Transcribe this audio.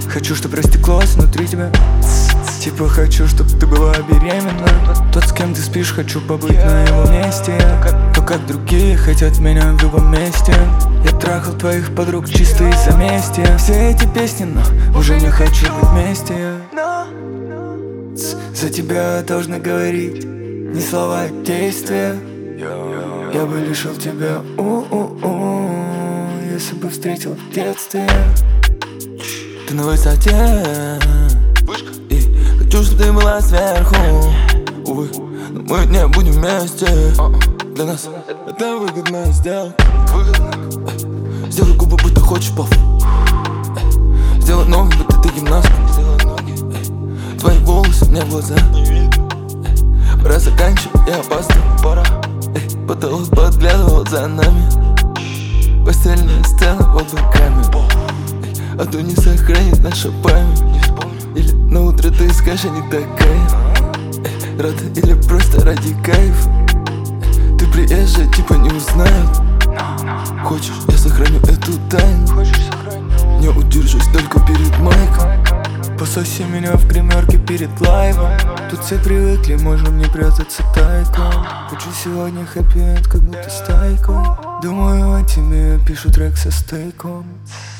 Хочу, чтоб растеклось внутри тебя. Типа хочу, чтоб ты была беременна. Тот, с кем ты спишь, хочу побыть на его месте. То, как другие хотят меня в любом месте. Я трахал твоих подруг чисто из-за мести. Все эти песни, но уже не хочу быть вместе. За тебя должны говорить не слова, а действия. Я бы лишил тебя, если бы встретил в детстве. Ты на высоте, и хочу, чтобы ты была сверху. Увы, но мы не будем вместе. Для нас это выгодная сделка. Сделай губы, будто хочешь пов. Сделай ноги, будто ты гимнастка. Твои волосы мне в глаза. Пора заканчивать, я опаздываю. Пора. Потолок подглядывал за нами. Постельная сцена в облаками. А то не сохранит наша память. Или на утро ты скажешь, а не такая. Рада или просто ради кайфа. Ты приезжая, типа не узнают. Хочешь, я сохраню эту тайну. Не удержусь только перед майком. Пососи меня в гримерке перед лайвом. Тут все привыкли, можем не прятаться тайком. Хочу сегодня хэппи-энд, как будто стайком. Думаю о тебе, пишу трек со стейком.